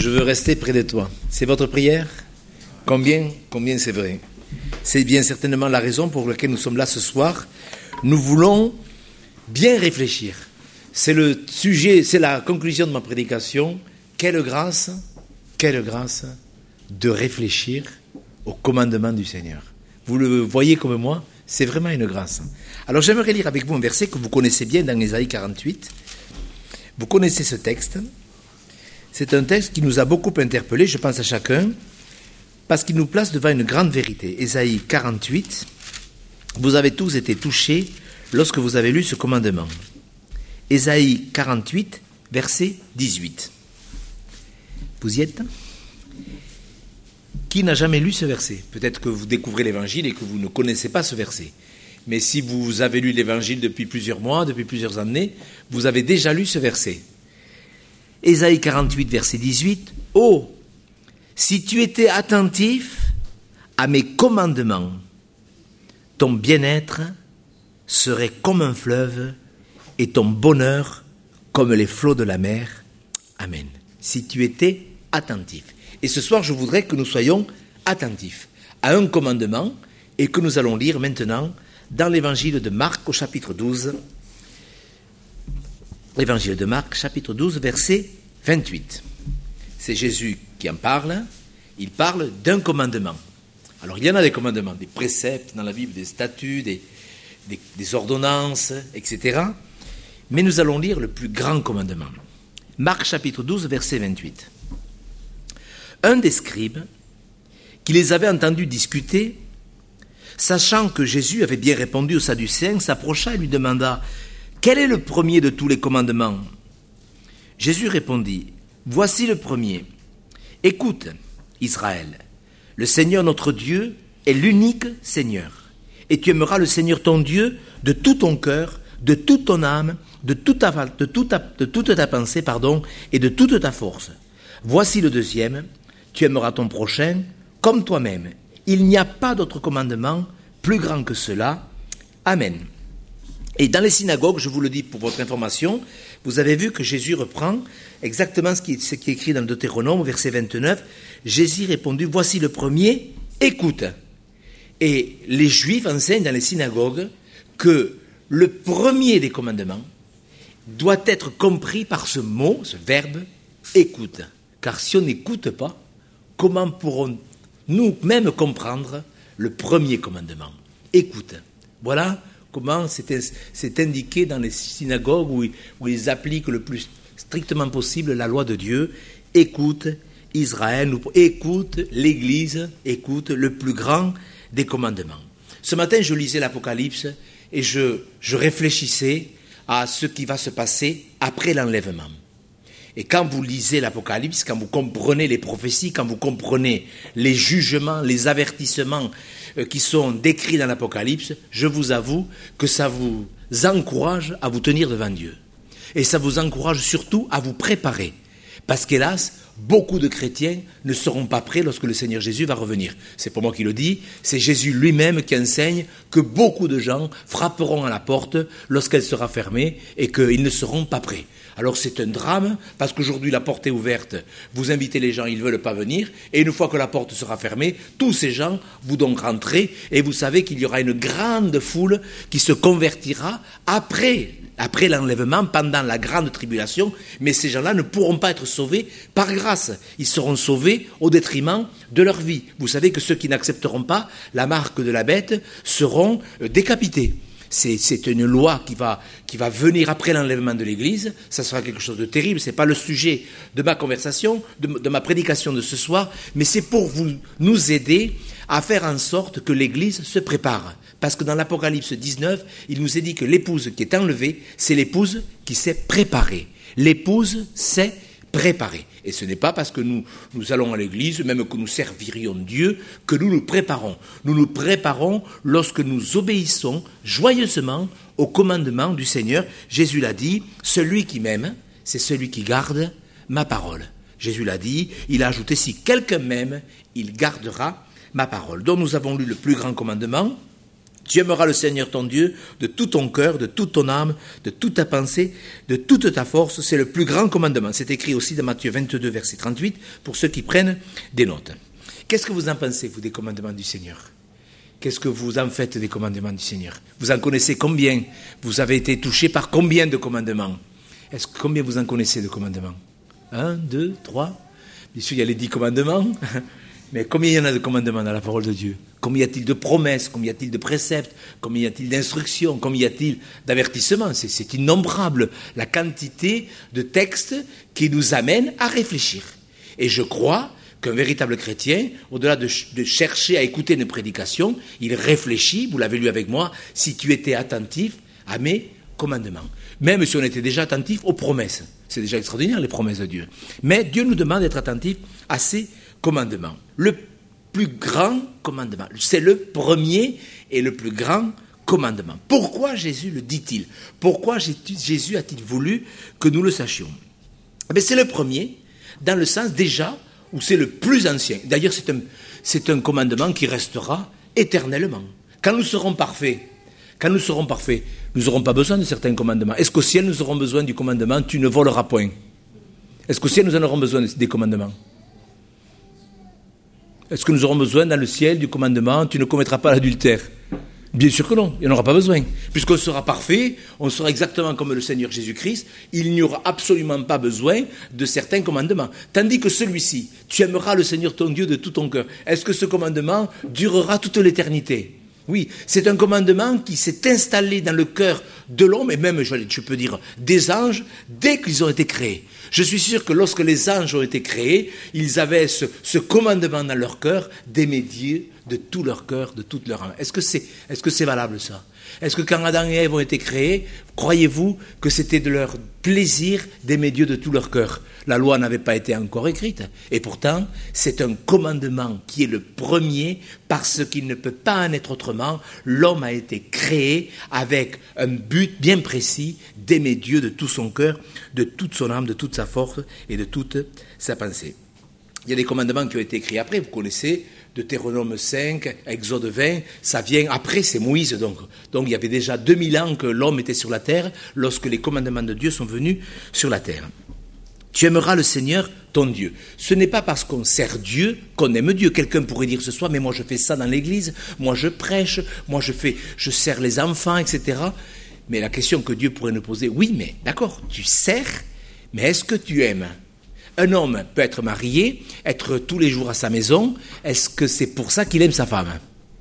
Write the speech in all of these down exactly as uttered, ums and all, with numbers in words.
Je veux rester près de toi. C'est votre prière ? Combien ? Combien c'est vrai ? C'est bien certainement la raison pour laquelle nous sommes là ce soir. Nous voulons bien réfléchir. C'est le sujet, c'est la conclusion de ma prédication. Quelle grâce, quelle grâce de réfléchir au commandement du Seigneur. Vous le voyez comme moi, c'est vraiment une grâce. Alors j'aimerais lire avec vous un verset que vous connaissez bien dans Ésaïe quarante-huit. Vous connaissez ce texte. C'est un texte qui nous a beaucoup interpellés, je pense à chacun, parce qu'il nous place devant une grande vérité. Ésaïe quarante-huit, vous avez tous été touchés lorsque vous avez lu ce commandement. Ésaïe quarante-huit, verset dix-huit. Vous y êtes ? Qui n'a jamais lu ce verset ? Peut-être que vous découvrez l'Évangile et que vous ne connaissez pas ce verset. Mais si vous avez lu l'Évangile depuis plusieurs mois, depuis plusieurs années, vous avez déjà lu ce verset. Ésaïe quarante-huit, verset dix-huit. « Oh, si tu étais attentif à mes commandements, ton bien-être serait comme un fleuve et ton bonheur comme les flots de la mer. Amen. » Si tu étais attentif. Et ce soir, je voudrais que nous soyons attentifs à un commandement et que nous allons lire maintenant dans l'évangile de Marc au chapitre douze. L'évangile de Marc, chapitre douze, verset vingt-huit. C'est Jésus qui en parle. Il parle d'un commandement. Alors, il y en a des commandements, des préceptes dans la Bible, des statuts, des, des, des ordonnances, et cetera. Mais nous allons lire le plus grand commandement. Marc, chapitre douze, verset vingt-huit. Un des scribes, qui les avait entendus discuter, sachant que Jésus avait bien répondu aux Sadducéens, s'approcha et lui demanda « Quel est le premier de tous les commandements ?» Jésus répondit « Voici le premier. Écoute, Israël, le Seigneur notre Dieu est l'unique Seigneur. Et tu aimeras le Seigneur ton Dieu de tout ton cœur, de toute ton âme, de toute ta, de toute ta, de toute ta pensée, pardon, et de toute ta force. Voici le deuxième. Tu aimeras ton prochain comme toi-même. Il n'y a pas d'autre commandement plus grand que cela. Amen. » Et dans les synagogues, je vous le dis pour votre information, vous avez vu que Jésus reprend exactement ce qui, ce qui est écrit dans le Deutéronome, verset vingt-neuf. Jésus répondit, voici le premier, écoute. Et les Juifs enseignent dans les synagogues que le premier des commandements doit être compris par ce mot, ce verbe, écoute. Car si on n'écoute pas, comment pourrons-nous même comprendre le premier commandement ? Écoute. Voilà comment c'est, c'est indiqué dans les synagogues où, où ils appliquent le plus strictement possible la loi de Dieu. Écoute Israël, écoute l'Église, écoute le plus grand des commandements. Ce matin, je lisais l'Apocalypse et je, je réfléchissais à ce qui va se passer après l'enlèvement. Et quand vous lisez l'Apocalypse, quand vous comprenez les prophéties, quand vous comprenez les jugements, les avertissements qui sont décrits dans l'Apocalypse, je vous avoue que ça vous encourage à vous tenir devant Dieu. Et ça vous encourage surtout à vous préparer. Parce qu'hélas, beaucoup de chrétiens ne seront pas prêts lorsque le Seigneur Jésus va revenir. C'est pas moi qui le dis, c'est Jésus lui-même qui enseigne que beaucoup de gens frapperont à la porte lorsqu'elle sera fermée et qu'ils ne seront pas prêts. Alors c'est un drame, parce qu'aujourd'hui la porte est ouverte, vous invitez les gens, ils ne veulent pas venir, et une fois que la porte sera fermée, tous ces gens vous donc rentrez, et vous savez qu'il y aura une grande foule qui se convertira après, après l'enlèvement, pendant la grande tribulation, mais ces gens-là ne pourront pas être sauvés par grâce, ils seront sauvés au détriment de leur vie. Vous savez que ceux qui n'accepteront pas la marque de la bête seront décapités. C'est, c'est une loi qui va, qui va venir après l'enlèvement de l'Église. Ça sera quelque chose de terrible. Ce n'est pas le sujet de ma conversation, de, de ma prédication de ce soir, mais c'est pour vous, nous aider à faire en sorte que l'Église se prépare. Parce que dans l'Apocalypse dix-neuf, il nous est dit que l'épouse qui est enlevée, c'est l'épouse qui s'est préparée. L'épouse s'est préparée. Et ce n'est pas parce que nous, nous allons à l'église, même que nous servirions Dieu, que nous nous préparons. Nous nous préparons lorsque nous obéissons joyeusement au commandement du Seigneur. Jésus l'a dit, celui qui m'aime, c'est celui qui garde ma parole. Jésus l'a dit, il a ajouté, si quelqu'un m'aime, il gardera ma parole. Donc nous avons lu le plus grand commandement, Tu aimeras le Seigneur ton Dieu de tout ton cœur, de toute ton âme, de toute ta pensée, de toute ta force. C'est le plus grand commandement. C'est écrit aussi dans Matthieu vingt-deux, verset trente-huit, pour ceux qui prennent des notes. Qu'est-ce que vous en pensez, vous, des commandements du Seigneur ? Qu'est-ce que vous en faites des commandements du Seigneur ? Vous en connaissez combien ? Vous avez été touché par combien de commandements ? Est-ce que combien vous en connaissez de commandements ? Un, deux, trois ? Bien sûr, il y a les dix commandements, mais combien il y en a de commandements dans la parole de Dieu ? Combien y a-t-il de promesses ? Combien y a-t-il de préceptes ? Combien y a-t-il d'instructions ? Combien y a-t-il d'avertissements ? c'est, c'est innombrable la quantité de textes qui nous amènent à réfléchir. Et je crois qu'un véritable chrétien, au-delà de, de chercher à écouter une prédication, il réfléchit, vous l'avez lu avec moi, si tu étais attentif à mes commandements. Même si on était déjà attentif aux promesses. C'est déjà extraordinaire, les promesses de Dieu. Mais Dieu nous demande d'être attentif à ses commandements. Le plus grand commandement, c'est le premier et le plus grand commandement. Pourquoi Jésus le dit-il ? Pourquoi Jésus a-t-il voulu que nous le sachions ? Eh bien, c'est le premier, dans le sens déjà où c'est le plus ancien. D'ailleurs, c'est un, c'est un commandement qui restera éternellement. Quand nous serons parfaits, quand nous serons parfaits, nous n'aurons pas besoin de certains commandements. Est-ce qu'au ciel, nous aurons besoin du commandement « tu ne voleras point » ? Est-ce qu'au ciel, nous en aurons besoin des commandements ? Est-ce que nous aurons besoin dans le ciel du commandement « tu ne commettras pas l'adultère » ? Bien sûr que non, il n'y en aura pas besoin. Puisqu'on sera parfait, on sera exactement comme le Seigneur Jésus-Christ, il n'y aura absolument pas besoin de certains commandements. Tandis que celui-ci, tu aimeras le Seigneur ton Dieu de tout ton cœur. Est-ce que ce commandement durera toute l'éternité ? Oui, c'est un commandement qui s'est installé dans le cœur de l'homme, et même, je peux dire, des anges, dès qu'ils ont été créés. Je suis sûr que lorsque les anges ont été créés, ils avaient ce, ce commandement dans leur cœur d'aimer Dieu de tout leur cœur, de toute leur âme. Est-ce que c'est, est-ce que c'est valable ça ? Est-ce que quand Adam et Ève ont été créés, croyez-vous que c'était de leur plaisir d'aimer Dieu de tout leur cœur ? La loi n'avait pas été encore écrite. Et pourtant, c'est un commandement qui est le premier parce qu'il ne peut pas en être autrement. L'homme a été créé avec un but bien précis d'aimer Dieu de tout son cœur, de toute son âme, de toute sa force et de toute sa pensée. Il y a des commandements qui ont été écrits après, vous connaissez, Deutéronome cinq, Exode vingt, ça vient après, c'est Moïse donc. Donc il y avait déjà deux mille ans que l'homme était sur la terre lorsque les commandements de Dieu sont venus sur la terre. Tu aimeras le Seigneur, ton Dieu. Ce n'est pas parce qu'on sert Dieu qu'on aime Dieu. Quelqu'un pourrait dire ce soir, mais moi je fais ça dans l'église, moi je prêche, moi je fais, je sers les enfants, et cetera. Mais la question que Dieu pourrait nous poser, oui, mais d'accord, tu sers, mais est-ce que tu aimes ? Un homme peut être marié, être tous les jours à sa maison. Est-ce que c'est pour ça qu'il aime sa femme ?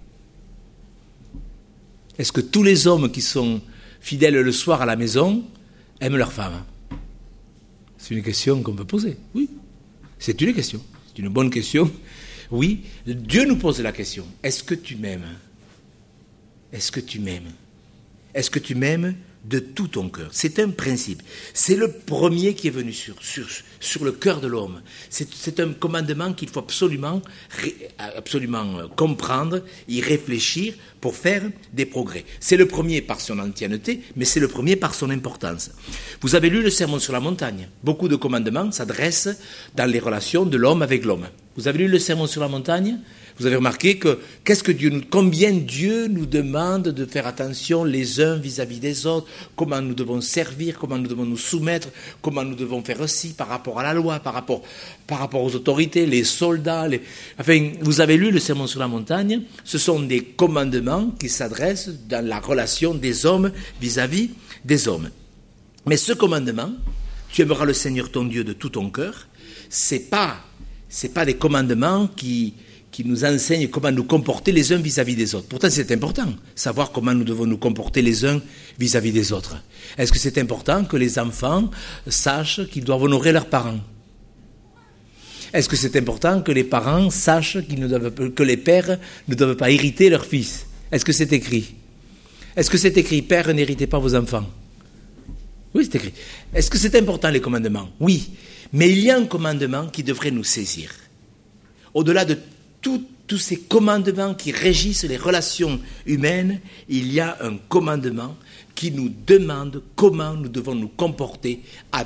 Est-ce que tous les hommes qui sont fidèles le soir à la maison aiment leur femme ? C'est une question qu'on peut poser. Oui, c'est une question. C'est une bonne question. Oui, Dieu nous pose la question. Est-ce que tu m'aimes ? Est-ce que tu m'aimes ? Est-ce que tu m'aimes de tout ton cœur ? C'est un principe. C'est le premier qui est venu sur, sur, sur le cœur de l'homme. C'est, c'est un commandement qu'il faut absolument, absolument comprendre, y réfléchir pour faire des progrès. C'est le premier par son ancienneté, mais c'est le premier par son importance. Vous avez lu le Sermon sur la montagne. Beaucoup de commandements s'adressent dans les relations de l'homme avec l'homme. Vous avez lu le Sermon sur la montagne ? Vous avez remarqué que, qu'est-ce que Dieu nous, combien Dieu nous demande de faire attention les uns vis-à-vis des autres, comment nous devons servir, comment nous devons nous soumettre, comment nous devons faire aussi par rapport à la loi, par rapport, par rapport aux autorités, les soldats. Les... Enfin, vous avez lu le Sermon sur la montagne, ce sont des commandements qui s'adressent dans la relation des hommes vis-à-vis des hommes. Mais ce commandement, tu aimeras le Seigneur ton Dieu de tout ton cœur, c'est pas, c'est pas des commandements qui... qui nous enseigne comment nous comporter les uns vis-à-vis des autres. Pourtant, c'est important, savoir comment nous devons nous comporter les uns vis-à-vis des autres. Est-ce que c'est important que les enfants sachent qu'ils doivent honorer leurs parents ? Est-ce que c'est important que les parents sachent qu'ils ne doivent, que les pères ne doivent pas hériter leurs fils ? Est-ce que c'est écrit ? Est-ce que c'est écrit « Père, n'héritez pas vos enfants » ? Oui, c'est écrit. Est-ce que c'est important, les commandements ? Oui. Mais il y a un commandement qui devrait nous saisir. Au-delà de Tous, tous ces commandements qui régissent les relations humaines, il y a un commandement qui nous demande comment nous devons nous comporter avec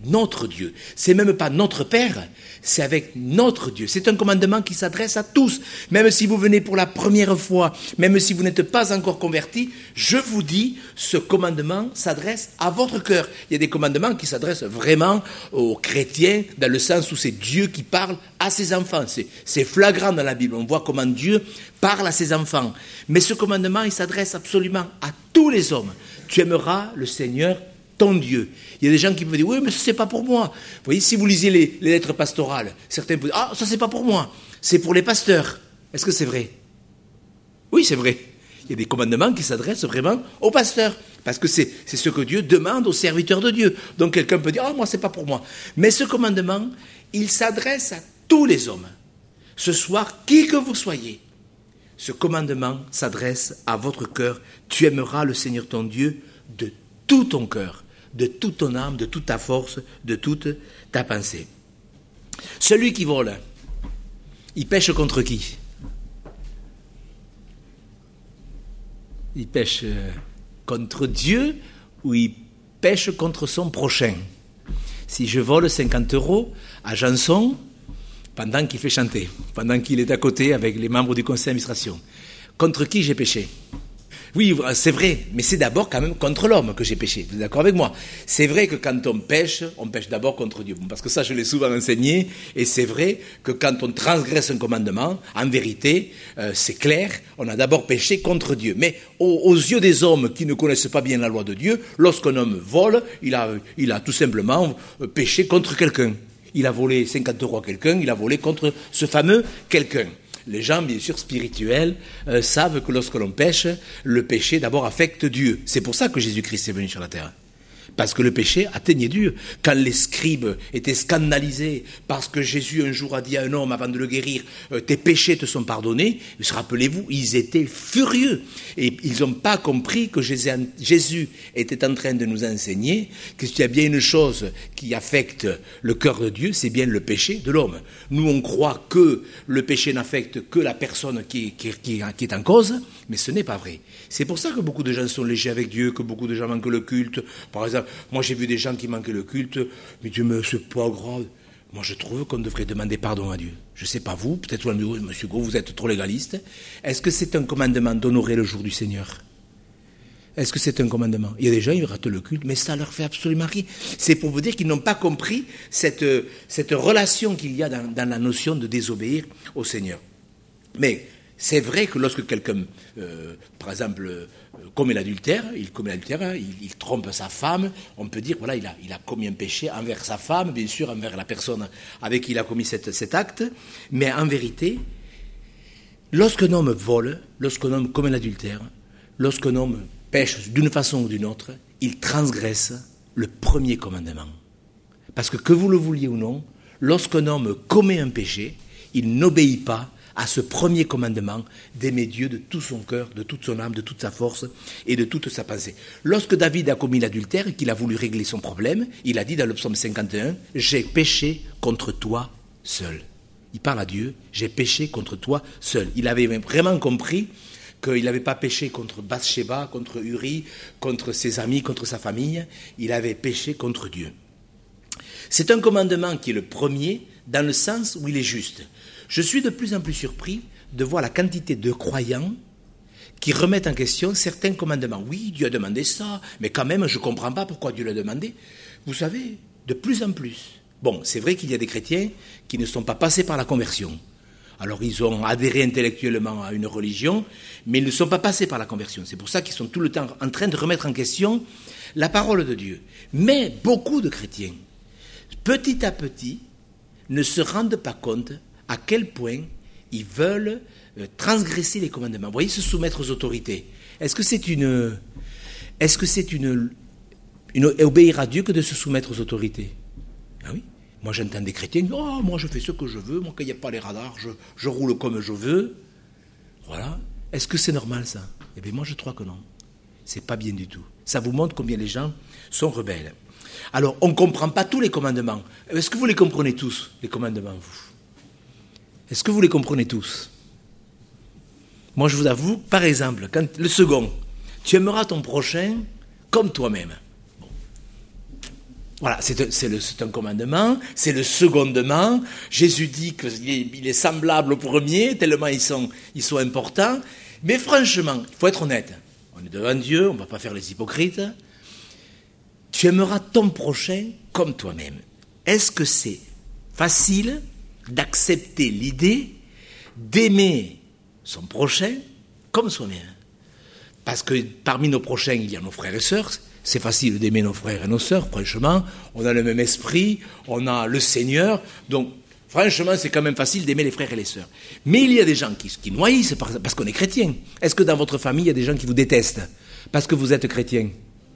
notre Dieu. C'est même pas notre Père, c'est avec notre Dieu. C'est un commandement qui s'adresse à tous. Même si vous venez pour la première fois, même si vous n'êtes pas encore converti, je vous dis, ce commandement s'adresse à votre cœur. Il y a des commandements qui s'adressent vraiment aux chrétiens, dans le sens où c'est Dieu qui parle à ses enfants. C'est, c'est flagrant dans la Bible. On voit comment Dieu parle à ses enfants. Mais ce commandement, il s'adresse absolument à tous les hommes. Tu aimeras le Seigneur ton Dieu. Il y a des gens qui peuvent dire, oui, mais ça, c'est pas pour moi. Vous voyez, si vous lisez les, les lettres pastorales, certains peuvent dire, ah, ça, c'est pas pour moi. C'est pour les pasteurs. Est-ce que c'est vrai? Oui, c'est vrai. Il y a des commandements qui s'adressent vraiment aux pasteurs. Parce que c'est, c'est ce que Dieu demande aux serviteurs de Dieu. Donc, quelqu'un peut dire, ah, moi, c'est pas pour moi. Mais ce commandement, il s'adresse à tous les hommes. Ce soir, qui que vous soyez, ce commandement s'adresse à votre cœur. Tu aimeras le Seigneur ton Dieu de tout ton cœur, de toute ton âme, de toute ta force, de toute ta pensée. Celui qui vole, il pêche contre qui? Il pêche contre Dieu ou il pêche contre son prochain? Si je vole cinquante euros à Janson, pendant qu'il fait chanter, pendant qu'il est à côté avec les membres du conseil d'administration, contre qui j'ai péché? Oui, c'est vrai, mais c'est d'abord quand même contre l'homme que j'ai péché. Vous êtes d'accord avec moi? C'est vrai que quand on pêche, on pêche d'abord contre Dieu. Parce que ça, je l'ai souvent enseigné, et c'est vrai que quand on transgresse un commandement, en vérité, euh, c'est clair, on a d'abord péché contre Dieu. Mais aux, aux yeux des hommes qui ne connaissent pas bien la loi de Dieu, lorsqu'un homme vole, il a, il a tout simplement péché contre quelqu'un. Il a volé cinquante euros à quelqu'un, il a volé contre ce fameux quelqu'un. Les gens, bien sûr, spirituels, euh, savent que lorsque l'on pêche, le péché d'abord affecte Dieu. C'est pour ça que Jésus-Christ est venu sur la terre. Parce que le péché atteignait Dieu. Quand les scribes étaient scandalisés parce que Jésus un jour a dit à un homme avant de le guérir, euh, tes péchés te sont pardonnés, rappelez-vous, ils étaient furieux. Et ils n'ont pas compris que Jésus était en train de nous enseigner que s'il y a bien une chose qui affecte le cœur de Dieu, c'est bien le péché de l'homme. Nous, on croit que le péché n'affecte que la personne qui, qui, qui, qui est en cause, mais ce n'est pas vrai. C'est pour ça que beaucoup de gens sont légers avec Dieu, que beaucoup de gens manquent le culte. Par exemple, moi j'ai vu des gens qui manquaient le culte, mais Dieu, mais c'est pas grave. Moi je trouve qu'on devrait demander pardon à Dieu. Je ne sais pas vous, peut-être vous, monsieur Gros, vous êtes trop légaliste. Est-ce que c'est un commandement d'honorer le jour du Seigneur? Est-ce que c'est un commandement? Il y a des gens, ils ratent le culte, mais ça leur fait absolument rien. C'est pour vous dire qu'ils n'ont pas compris cette, cette relation qu'il y a dans, dans la notion de désobéir au Seigneur. Mais c'est vrai que lorsque quelqu'un, euh, par exemple, euh, commet l'adultère, il commet l'adultère, il, il trompe sa femme, on peut dire, voilà, il a, il a commis un péché envers sa femme, bien sûr, envers la personne avec qui il a commis cette, cet acte, mais en vérité, lorsqu'un homme vole, lorsqu'un homme commet l'adultère, lorsqu'un homme pêche d'une façon ou d'une autre, il transgresse le premier commandement. Parce que que vous le vouliez ou non, lorsqu'un homme commet un péché, il n'obéit pas à ce premier commandement d'aimer Dieu de tout son cœur, de toute son âme, de toute sa force et de toute sa pensée. Lorsque David a commis l'adultère et qu'il a voulu régler son problème, il a dit dans le psaume cinquante et un, « J'ai péché contre toi seul ». Il parle à Dieu, « J'ai péché contre toi seul ». Il avait vraiment compris qu'il n'avait pas péché contre Bathsheba, contre Uri, contre ses amis, contre sa famille. Il avait péché contre Dieu. C'est un commandement qui est le premier dans le sens où il est juste. Je suis de plus en plus surpris de voir la quantité de croyants qui remettent en question certains commandements. Oui, Dieu a demandé ça, mais quand même, je ne comprends pas pourquoi Dieu l'a demandé. Vous savez, de plus en plus. Bon, c'est vrai qu'il y a des chrétiens qui ne sont pas passés par la conversion. Alors, ils ont adhéré intellectuellement à une religion, mais ils ne sont pas passés par la conversion. C'est pour ça qu'ils sont tout le temps en train de remettre en question la parole de Dieu. Mais beaucoup de chrétiens, petit à petit, ne se rendent pas compte à quel point ils veulent transgresser les commandements. Vous voyez, se soumettre aux autorités. Est-ce que c'est une, est-ce que c'est une, une obéir à Dieu que de se soumettre aux autorités? Ah oui. Moi, j'entends des chrétiens, oh, moi, je fais ce que je veux, moi, quand il n'y a pas les radars, je, je roule comme je veux. Voilà. Est-ce que c'est normal, ça? Eh bien, moi, je crois que non. C'est pas bien du tout. Ça vous montre combien les gens sont rebelles. Alors, on ne comprend pas tous les commandements. Est-ce que vous les comprenez tous, les commandements, vous? Est-ce que vous les comprenez tous? Moi, je vous avoue, par exemple, quand, le second, tu aimeras ton prochain comme toi-même. Bon. Voilà, c'est, c'est, le, c'est un commandement, c'est le secondement. Jésus dit qu'il est, il est semblable au premier, tellement ils sont, ils sont importants. Mais franchement, il faut être honnête. On est devant Dieu, on ne va pas faire les hypocrites. Tu aimeras ton prochain comme toi-même. Est-ce que c'est facile d'accepter l'idée d'aimer son prochain comme soi-même? Parce que parmi nos prochains, il y a nos frères et sœurs. C'est facile d'aimer nos frères et nos sœurs, franchement. On a le même esprit, on a le Seigneur. Donc, franchement, c'est quand même facile d'aimer les frères et les sœurs. Mais il y a des gens qui, qui noyissent parce qu'on est chrétien. Est-ce que dans votre famille, il y a des gens qui vous détestent parce que vous êtes chrétien?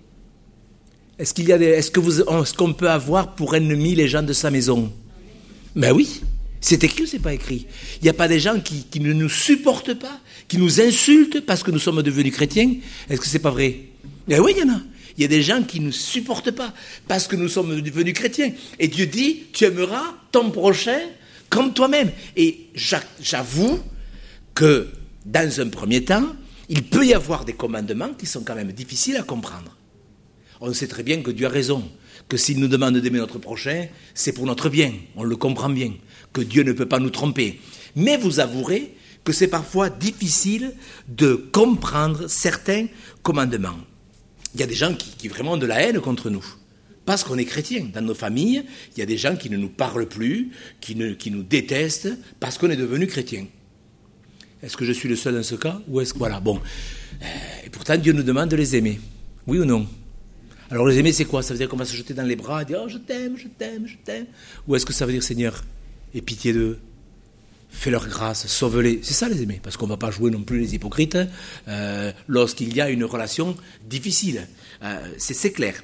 Est-ce qu'il y a des, est-ce que vous, est-ce qu'on peut avoir pour ennemis les gens de sa maison? Ben oui. C'est écrit ou c'est pas écrit? Il n'y a pas des gens qui, qui ne nous supportent pas, qui nous insultent parce que nous sommes devenus chrétiens? Est-ce que c'est pas vrai? Ben oui, il y en a. Il y a des gens qui ne nous supportent pas parce que nous sommes devenus chrétiens. Et Dieu dit, tu aimeras ton prochain comme toi-même. Et j'avoue que dans un premier temps, il peut y avoir des commandements qui sont quand même difficiles à comprendre. On sait très bien que Dieu a raison, que s'il nous demande d'aimer notre prochain, c'est pour notre bien, on le comprend bien, que Dieu ne peut pas nous tromper. Mais vous avouerez que c'est parfois difficile de comprendre certains commandements. Il y a des gens qui, qui vraiment ont de la haine contre nous, parce qu'on est chrétiens. Dans nos familles, il y a des gens qui ne nous parlent plus, qui, ne, qui nous détestent, parce qu'on est devenus chrétiens. Est-ce que je suis le seul dans ce cas? Ou est-ce que, voilà, bon. Et pourtant, Dieu nous demande de les aimer. Oui ou non? Alors les aimer, c'est quoi? Ça veut dire qu'on va se jeter dans les bras et dire « Oh, je t'aime, je t'aime, je t'aime ». Ou est-ce que ça veut dire « Seigneur, aie pitié d'eux, fais-leur grâce, sauve-les ». C'est ça les aimer, parce qu'on ne va pas jouer non plus les hypocrites euh, lorsqu'il y a une relation difficile. Euh, c'est, c'est clair.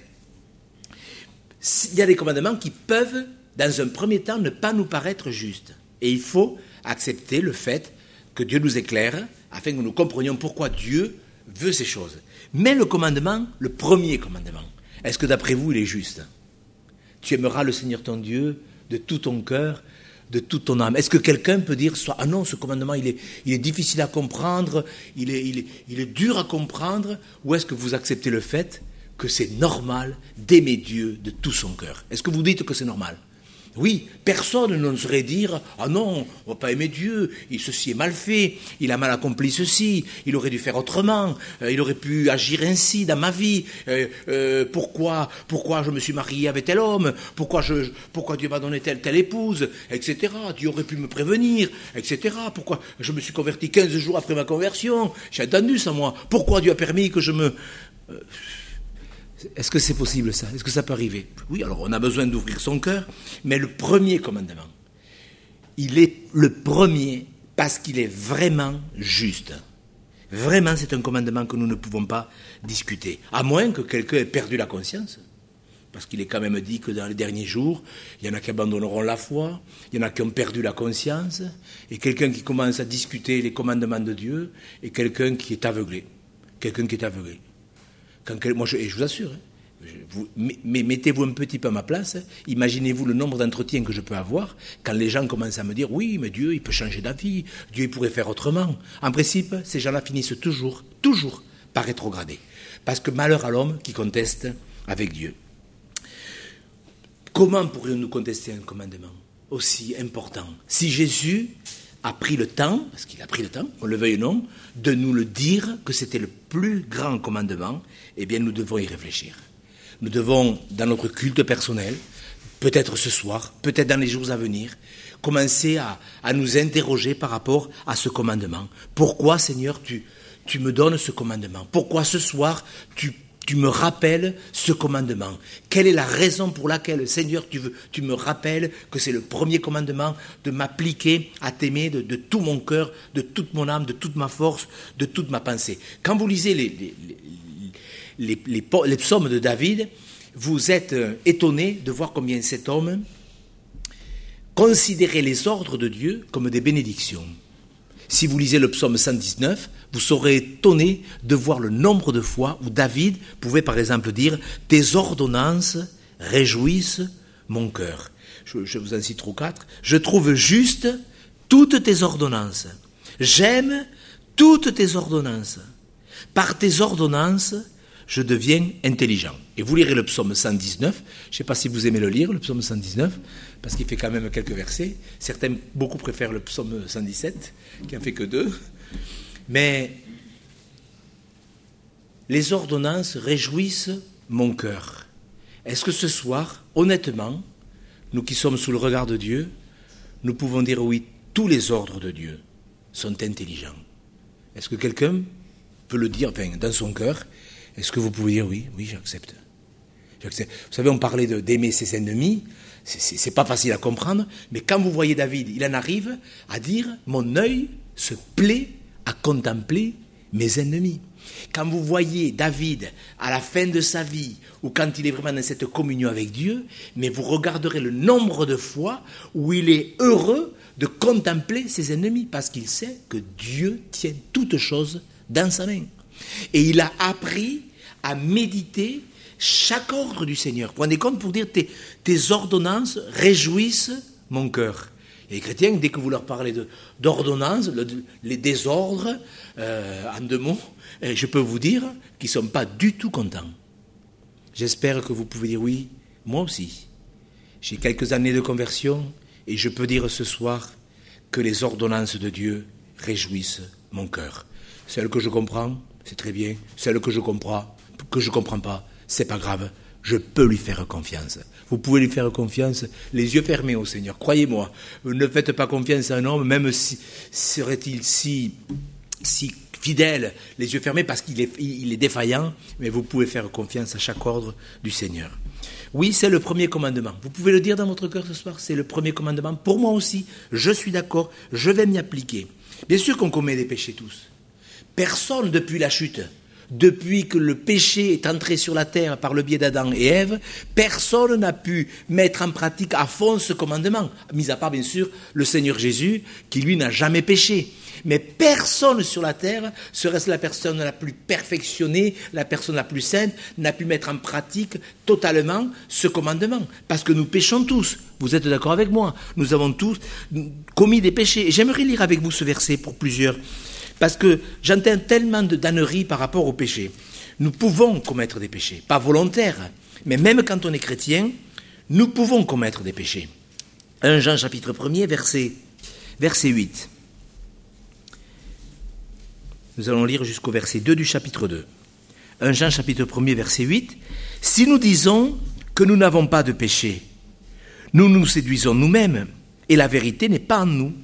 Il y a des commandements qui peuvent, dans un premier temps, ne pas nous paraître justes. Et il faut accepter le fait que Dieu nous éclaire, afin que nous comprenions pourquoi Dieu veut ces choses. Mais le commandement, le premier commandement, est-ce que d'après vous, il est juste? Tu aimeras le Seigneur ton Dieu de tout ton cœur, de toute ton âme. Est-ce que quelqu'un peut dire, soit, ah non, ce commandement, il est, il est difficile à comprendre, il est, il est, il est dur à comprendre, ou est-ce que vous acceptez le fait que c'est normal d'aimer Dieu de tout son cœur? Est-ce que vous dites que c'est normal? Oui, personne n'oserait dire « Ah non, on ne va pas aimer Dieu, il, ceci est mal fait, il a mal accompli ceci, il aurait dû faire autrement, euh, il aurait pu agir ainsi dans ma vie, euh, euh, pourquoi, pourquoi je me suis marié avec tel homme, pourquoi, je, pourquoi Dieu m'a donné telle, telle épouse, et cetera. Dieu aurait pu me prévenir, et cetera. Pourquoi je me suis converti quinze jours après ma conversion, j'ai entendu ça moi, pourquoi Dieu a permis que je me... Euh, Est-ce que c'est possible ça? Est-ce que ça peut arriver? Oui, alors on a besoin d'ouvrir son cœur, mais le premier commandement, il est le premier parce qu'il est vraiment juste. Vraiment, c'est un commandement que nous ne pouvons pas discuter, à moins que quelqu'un ait perdu la conscience. Parce qu'il est quand même dit que dans les derniers jours, il y en a qui abandonneront la foi, il y en a qui ont perdu la conscience, et quelqu'un qui commence à discuter les commandements de Dieu, et quelqu'un qui est aveuglé. Quelqu'un qui est aveuglé. Quand, moi, je, et je vous assure, hein, vous, mais mettez-vous un petit peu à ma place, hein, imaginez-vous le nombre d'entretiens que je peux avoir quand les gens commencent à me dire « Oui, mais Dieu, il peut changer d'avis, Dieu, il pourrait faire autrement ». En principe, ces gens-là finissent toujours, toujours par rétrograder. Parce que malheur à l'homme qui conteste avec Dieu. Comment pourrions-nous contester un commandement aussi important? Si Jésus a pris le temps, parce qu'il a pris le temps, qu'on le veuille ou non, de nous le dire que c'était le plus grand commandement, eh bien nous devons y réfléchir. Nous devons, dans notre culte personnel, peut-être ce soir, peut-être dans les jours à venir, commencer à, à nous interroger par rapport à ce commandement. Pourquoi, Seigneur, tu, tu me donnes ce commandement? Pourquoi ce soir, tu Tu me rappelles ce commandement? Quelle est la raison pour laquelle, Seigneur, tu, veux, tu me rappelles que c'est le premier commandement de m'appliquer à t'aimer de, de tout mon cœur, de toute mon âme, de toute ma force, de toute ma pensée? Quand vous lisez les, les, les, les, les, les psaumes de David, vous êtes étonné de voir combien cet homme considérait les ordres de Dieu comme des bénédictions. Si vous lisez le psaume cent dix-neuf, vous serez étonné de voir le nombre de fois où David pouvait par exemple dire « Tes ordonnances réjouissent mon cœur ». Je, je vous en cite trois quatre. « Je trouve juste toutes tes ordonnances. J'aime toutes tes ordonnances. Par tes ordonnances, je deviens intelligent. Et vous lirez le psaume cent dix-neuf, je ne sais pas si vous aimez le lire, le psaume cent dix-neuf, parce qu'il fait quand même quelques versets. Certains, beaucoup préfèrent le psaume cent dix-sept, qui n'en fait que deux. Mais les ordonnances réjouissent mon cœur. Est-ce que ce soir, honnêtement, nous qui sommes sous le regard de Dieu, nous pouvons dire oui, tous les ordres de Dieu sont intelligents? Est-ce que quelqu'un peut le dire, enfin, dans son cœur? Est-ce que vous pouvez dire oui, oui, j'accepte. j'accepte. Vous savez, on parlait de, d'aimer ses ennemis, c'est, c'est, c'est pas facile à comprendre, mais quand vous voyez David, il en arrive à dire « Mon œil se plaît à contempler mes ennemis ». Quand vous voyez David à la fin de sa vie, ou quand il est vraiment dans cette communion avec Dieu, mais vous regarderez le nombre de fois où il est heureux de contempler ses ennemis, parce qu'il sait que Dieu tient toutes choses dans sa main. Et il a appris à méditer chaque ordre du Seigneur. Vous vous rendez compte, pour dire tes, tes ordonnances réjouissent mon cœur. Et les chrétiens, dès que vous leur parlez de, d'ordonnances, le, les désordres, euh, en deux mots, je peux vous dire qu'ils ne sont pas du tout contents. J'espère que vous pouvez dire oui, moi aussi. J'ai quelques années de conversion et je peux dire ce soir que les ordonnances de Dieu réjouissent mon cœur. Celles que je comprends, c'est très bien. Celles que je comprends, que je ne comprends pas, c'est pas grave. Je peux lui faire confiance. Vous pouvez lui faire confiance, les yeux fermés au Seigneur. Croyez-moi, ne faites pas confiance à un homme, même si serait-il si, si fidèle, les yeux fermés, parce qu'il est, il est défaillant, mais vous pouvez faire confiance à chaque ordre du Seigneur. Oui, c'est le premier commandement. Vous pouvez le dire dans votre cœur ce soir, c'est le premier commandement. Pour moi aussi, je suis d'accord, je vais m'y appliquer. Bien sûr qu'on commet des péchés tous. Personne depuis la chute, depuis que le péché est entré sur la terre par le biais d'Adam et Ève, personne n'a pu mettre en pratique à fond ce commandement, mis à part bien sûr le Seigneur Jésus, qui lui n'a jamais péché. Mais personne sur la terre, serait-ce la personne la plus perfectionnée, la personne la plus sainte, n'a pu mettre en pratique totalement ce commandement. Parce que nous péchons tous. Vous êtes d'accord avec moi? Nous avons tous commis des péchés. Et j'aimerais lire avec vous ce verset pour plusieurs. Parce que j'entends tellement de damneries par rapport au péché. Nous pouvons commettre des péchés, pas volontaires, mais même quand on est chrétien, nous pouvons commettre des péchés. premier Jean chapitre un, verset, verset huit. Nous allons lire jusqu'au verset deux du chapitre deux. premier Jean chapitre un, verset huit. « Si nous disons que nous n'avons pas de péché, nous nous séduisons nous-mêmes, et la vérité n'est pas en nous.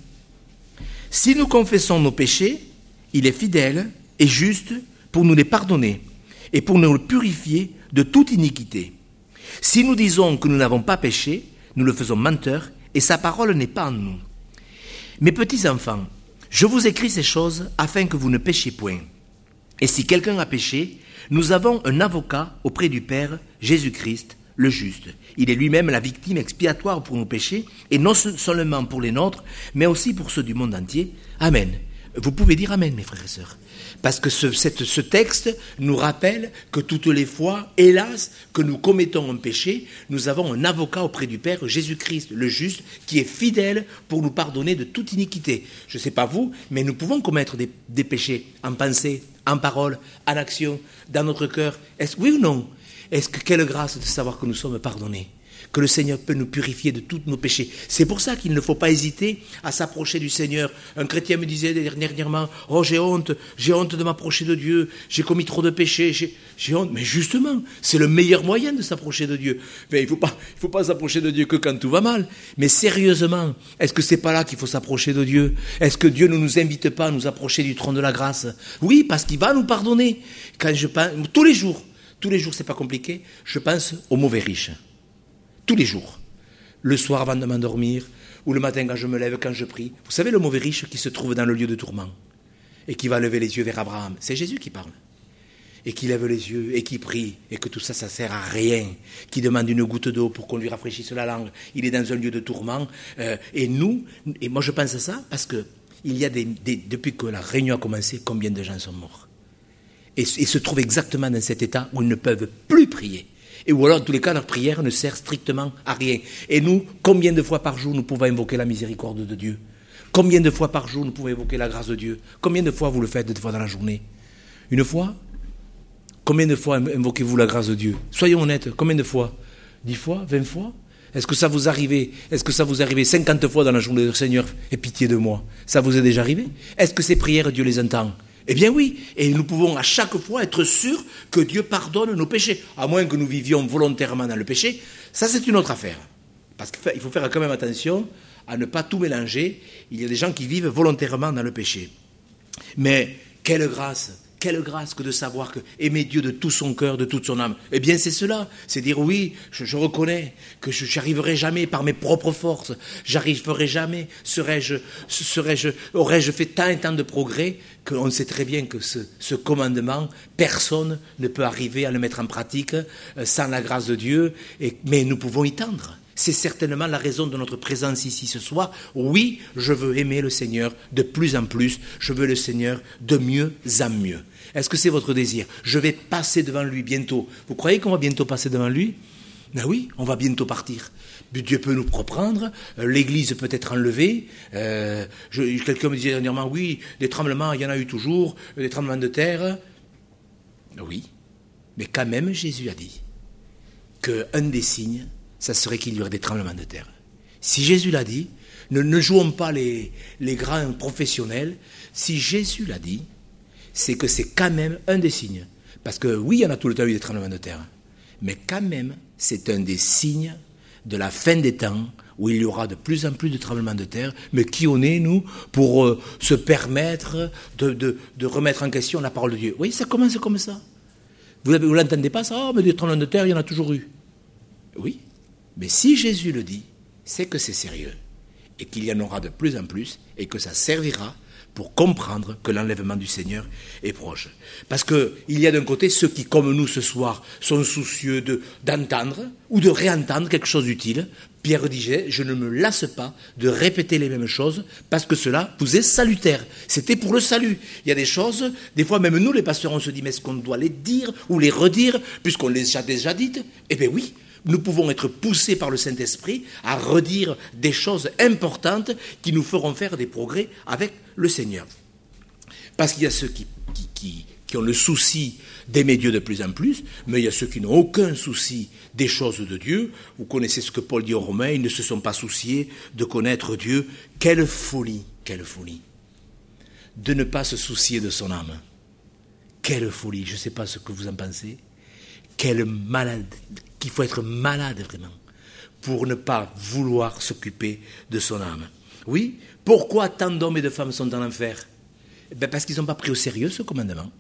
Si nous confessons nos péchés, il est fidèle et juste pour nous les pardonner et pour nous purifier de toute iniquité. Si nous disons que nous n'avons pas péché, nous le faisons menteur et sa parole n'est pas en nous. Mes petits enfants, je vous écris ces choses afin que vous ne péchiez point. Et si quelqu'un a péché, nous avons un avocat auprès du Père, Jésus-Christ, le juste. Il est lui-même la victime expiatoire pour nos péchés, et non seulement pour les nôtres, mais aussi pour ceux du monde entier. Amen. Vous pouvez dire Amen, mes frères et sœurs. Parce que ce, cette, ce texte nous rappelle que toutes les fois, hélas, que nous commettons un péché, nous avons un avocat auprès du Père, Jésus-Christ, le juste, qui est fidèle pour nous pardonner de toute iniquité. Je ne sais pas vous, mais nous pouvons commettre des, des péchés en pensée, en parole, en action, dans notre cœur. Est-ce, oui ou non? Est-ce que quelle grâce de savoir que nous sommes pardonnés, que le Seigneur peut nous purifier de tous nos péchés. C'est pour ça qu'il ne faut pas hésiter à s'approcher du Seigneur. Un chrétien me disait dernièrement, « Oh, j'ai honte, j'ai honte de m'approcher de Dieu, j'ai commis trop de péchés, j'ai, j'ai honte. » Mais justement, c'est le meilleur moyen de s'approcher de Dieu. Mais il ne faut pas, il faut pas s'approcher de Dieu que quand tout va mal. Mais sérieusement, est-ce que c'est pas là qu'il faut s'approcher de Dieu? Est-ce que Dieu ne nous invite pas à nous approcher du trône de la grâce? Oui, parce qu'il va nous pardonner. Quand je pense, tous les jours, tous les jours, c'est pas compliqué, je pense au mauvais riche. Tous les jours, le soir avant de m'endormir, ou le matin quand je me lève, quand je prie. Vous savez, le mauvais riche qui se trouve dans le lieu de tourment et qui va lever les yeux vers Abraham, c'est Jésus qui parle. Et qui lève les yeux et qui prie, et que tout ça, ça sert à rien, qui demande une goutte d'eau pour qu'on lui rafraîchisse la langue. Il est dans un lieu de tourment. Euh, et nous, et moi je pense à ça parce que il y a des, des, depuis que la réunion a commencé, combien de gens sont morts? Et, et se trouvent exactement dans cet état où ils ne peuvent plus prier. Et ou alors, en tous les cas, leur prière ne sert strictement à rien. Et nous, combien de fois par jour nous pouvons invoquer la miséricorde de Dieu? Combien de fois par jour nous pouvons invoquer la grâce de Dieu? Combien de fois vous le faites, deux fois dans la journée? Une fois? Combien de fois invoquez-vous la grâce de Dieu? Soyons honnêtes, combien de fois? Dix fois? Vingt fois? Est-ce que ça vous arrive, est-ce que ça vous arrive cinquante fois dans la journée du Seigneur, aie pitié de moi? Ça vous est déjà arrivé? Est-ce que ces prières, Dieu les entend? Eh bien oui, et nous pouvons à chaque fois être sûrs que Dieu pardonne nos péchés, à moins que nous vivions volontairement dans le péché. Ça, c'est une autre affaire. Parce qu'il faut faire quand même attention à ne pas tout mélanger. Il y a des gens qui vivent volontairement dans le péché. Mais quelle grâce! Quelle grâce que de savoir que aimer Dieu de tout son cœur, de toute son âme. Eh bien, c'est cela. C'est dire oui, je, je reconnais que je n'arriverai jamais par mes propres forces. J'arriverai jamais. Serais-je, serais-je, aurais-je fait tant et tant de progrès qu'on sait très bien que ce, ce commandement, personne ne peut arriver à le mettre en pratique sans la grâce de Dieu. Et, mais nous pouvons y tendre. C'est certainement la raison de notre présence ici ce soir. Oui, je veux aimer le Seigneur de plus en plus. Je veux le Seigneur de mieux en mieux. Est-ce que c'est votre désir? Je vais passer devant lui bientôt. Vous croyez qu'on va bientôt passer devant lui? Ben oui, on va bientôt partir. Dieu peut nous reprendre, l'Église peut être enlevée. Euh, je, quelqu'un me disait dernièrement, oui, des tremblements, il y en a eu toujours, des tremblements de terre. Oui, mais quand même, Jésus a dit qu'un des signes, ça serait qu'il y aurait des tremblements de terre. Si Jésus l'a dit, ne, ne jouons pas les, les grands professionnels. Si Jésus l'a dit, c'est que c'est quand même un des signes. Parce que oui, il y en a tout le temps eu des tremblements de terre. Mais quand même, c'est un des signes de la fin des temps où il y aura de plus en plus de tremblements de terre. Mais qui on est, nous, pour euh, se permettre de, de, de remettre en question la parole de Dieu? Oui, ça commence comme ça. Vous ne l'entendez pas, ça? Oh, mais des tremblements de terre, il y en a toujours eu. Oui. Mais si Jésus le dit, c'est que c'est sérieux, et qu'il y en aura de plus en plus, et que ça servira pour comprendre que l'enlèvement du Seigneur est proche. Parce qu'il y a d'un côté ceux qui, comme nous ce soir, sont soucieux de, d'entendre ou de réentendre quelque chose d'utile. Pierre disait, je ne me lasse pas de répéter les mêmes choses, parce que cela vous est salutaire. C'était pour le salut. Il y a des choses, des fois même nous les pasteurs, on se dit, mais est-ce qu'on doit les dire ou les redire, puisqu'on les a déjà dites? Eh bien oui. Nous pouvons être poussés par le Saint-Esprit à redire des choses importantes qui nous feront faire des progrès avec le Seigneur. Parce qu'il y a ceux qui, qui, qui, qui ont le souci d'aimer Dieu de plus en plus, mais il y a ceux qui n'ont aucun souci des choses de Dieu. Vous connaissez ce que Paul dit aux Romains, ils ne se sont pas souciés de connaître Dieu. Quelle folie, quelle folie, de ne pas se soucier de son âme. Quelle folie, je ne sais pas ce que vous en pensez. Quelle malade, qu'il faut être malade vraiment pour ne pas vouloir s'occuper de son âme. Oui, pourquoi tant d'hommes et de femmes sont en enfer? Ben parce qu'ils n'ont pas pris au sérieux ce commandement.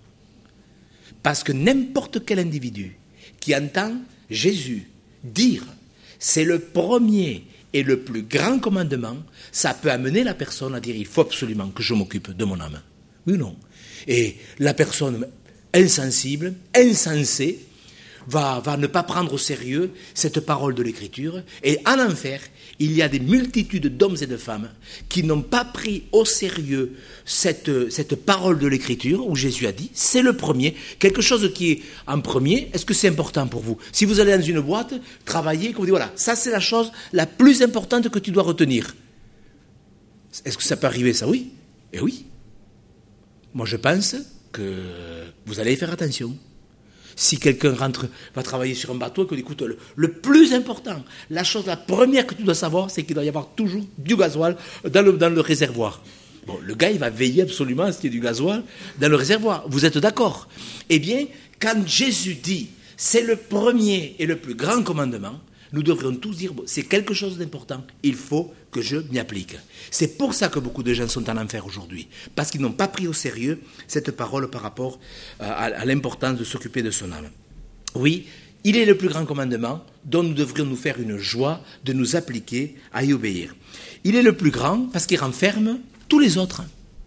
Parce que n'importe quel individu qui entend Jésus dire c'est le premier et le plus grand commandement, ça peut amener la personne à dire il faut absolument que je m'occupe de mon âme. Oui ou non? Et la personne insensible, insensée, Va, va ne pas prendre au sérieux cette parole de l'Écriture. Et en enfer, il y a des multitudes d'hommes et de femmes qui n'ont pas pris au sérieux cette, cette parole de l'Écriture où Jésus a dit, c'est le premier, quelque chose qui est en premier. Est-ce que c'est important pour vous? Si vous allez dans une boîte, travailler, vous dites, voilà, ça c'est la chose la plus importante que tu dois retenir. Est-ce que ça peut arriver, ça? Oui. Eh oui. Moi je pense que vous allez y faire attention. Si quelqu'un rentre, va travailler sur un bateau et que, écoute, le, le plus important, la chose la première que tu dois savoir, c'est qu'il doit y avoir toujours du gasoil dans le, dans le réservoir. Bon, le gars, il va veiller absolument à ce qu'il y ait du gasoil dans le réservoir. Vous êtes d'accord? Eh bien, quand Jésus dit, c'est le premier et le plus grand commandement, nous devrions tous dire, bon, c'est quelque chose d'important, il faut que je m'y applique. C'est pour ça que beaucoup de gens sont en enfer aujourd'hui, parce qu'ils n'ont pas pris au sérieux cette parole par rapport à, à l'importance de s'occuper de son âme. Oui, il est le plus grand commandement dont nous devrions nous faire une joie de nous appliquer à y obéir. Il est le plus grand parce qu'il renferme tous les autres.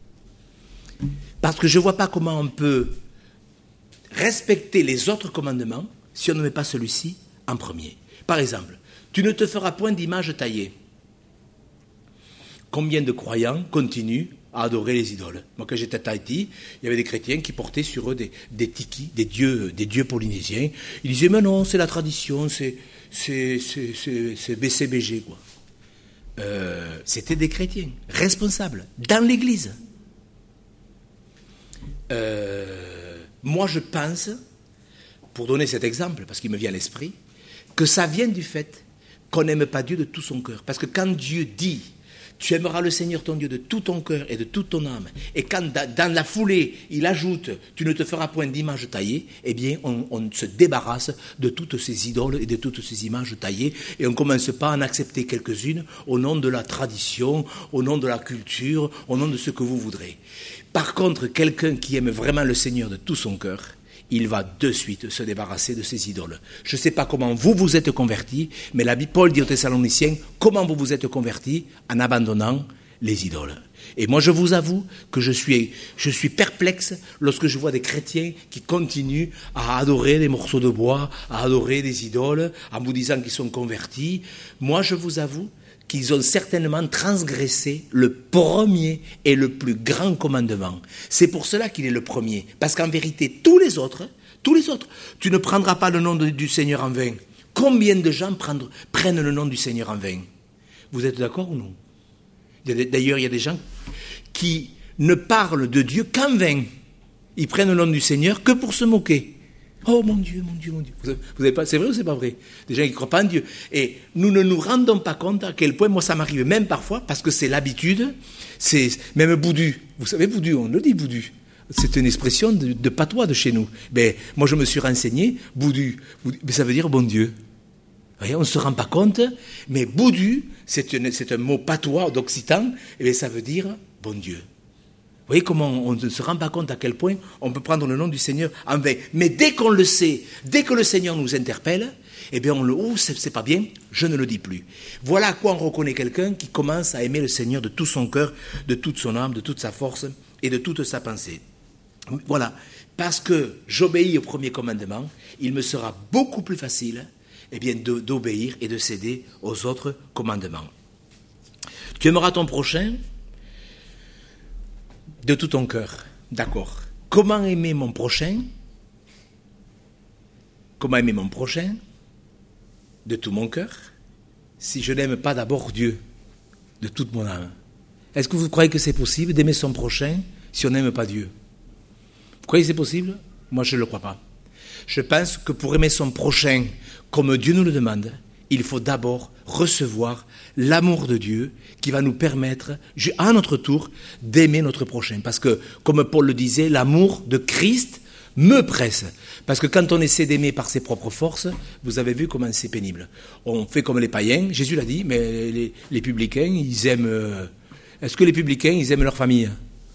Parce que je ne vois pas comment on peut respecter les autres commandements si on ne met pas celui-ci en premier. Par exemple, tu ne te feras point d'image taillée. Combien de croyants continuent à adorer les idoles? Moi, quand j'étais à Tahiti, il y avait des chrétiens qui portaient sur eux des, des tikis, des dieux, des dieux polynésiens. Ils disaient, mais non, c'est la tradition, c'est, c'est, c'est, c'est, c'est B C B G, quoi. Euh, c'était des chrétiens, responsables, dans l'église. Euh, moi, je pense pour donner cet exemple, parce qu'il me vient à l'esprit, que ça vient du fait qu'on n'aime pas Dieu de tout son cœur. Parce que quand Dieu dit, tu aimeras le Seigneur ton Dieu de tout ton cœur et de toute ton âme, et quand dans la foulée, il ajoute, tu ne te feras point d'image taillée, eh bien, on, on se débarrasse de toutes ces idoles et de toutes ces images taillées, et on ne commence pas à en accepter quelques-unes au nom de la tradition, au nom de la culture, au nom de ce que vous voudrez. Par contre, quelqu'un qui aime vraiment le Seigneur de tout son cœur, il va de suite se débarrasser de ses idoles. Je ne sais pas comment vous vous êtes convertis, mais la Bible, Paul dit aux Thessaloniciens, comment vous vous êtes convertis en abandonnant les idoles. Et moi, je vous avoue que je suis, je suis perplexe lorsque je vois des chrétiens qui continuent à adorer des morceaux de bois, à adorer des idoles, en vous disant qu'ils sont convertis. Moi, je vous avoue qu'ils ont certainement transgressé le premier et le plus grand commandement. C'est pour cela qu'il est le premier. Parce qu'en vérité, tous les autres, tous les autres, tu ne prendras pas le nom de, du Seigneur en vain. Combien de gens prendre, prennent le nom du Seigneur en vain? Vous êtes d'accord ou non? D'ailleurs, il y a des gens qui ne parlent de Dieu qu'en vain. Ils prennent le nom du Seigneur que pour se moquer. Oh mon Dieu, mon Dieu, mon Dieu. Vous, vous avez pas, c'est vrai ou c'est pas vrai? Des gens qui ne croient pas en Dieu. Et nous ne nous rendons pas compte à quel point, moi ça m'arrive même parfois, parce que c'est l'habitude, c'est même boudu. Vous savez, boudu, on le dit boudu. C'est une expression de, de patois de chez nous. Ben, moi je me suis renseigné, boudu, boudu mais ça veut dire bon Dieu. Vous voyez, on ne se rend pas compte, mais boudu, c'est, une, c'est un mot patois d'occitan, et bien ça veut dire bon Dieu. Vous voyez comment on ne se rend pas compte à quel point on peut prendre le nom du Seigneur en vain. Mais dès qu'on le sait, dès que le Seigneur nous interpelle, eh bien on le, oh, c'est, c'est pas bien, je ne le dis plus. Voilà à quoi on reconnaît quelqu'un qui commence à aimer le Seigneur de tout son cœur, de toute son âme, de toute sa force et de toute sa pensée. Voilà, parce que j'obéis au premier commandement, il me sera beaucoup plus facile, eh bien, de, d'obéir et de céder aux autres commandements. Tu aimeras ton prochain de tout ton cœur, d'accord. Comment aimer mon prochain? Comment aimer mon prochain de tout mon cœur si je n'aime pas d'abord Dieu de toute mon âme? Est-ce que vous croyez que c'est possible d'aimer son prochain si on n'aime pas Dieu? Vous croyez que c'est possible? Moi, je ne le crois pas. Je pense que pour aimer son prochain comme Dieu nous le demande, il faut d'abord recevoir l'amour de Dieu qui va nous permettre, à notre tour, d'aimer notre prochain. Parce que, comme Paul le disait, l'amour de Christ me presse. Parce que quand on essaie d'aimer par ses propres forces, vous avez vu comment c'est pénible. On fait comme les païens, Jésus l'a dit, mais les, les publicains, ils aiment... Euh, est-ce que les publicains, ils aiment leur famille?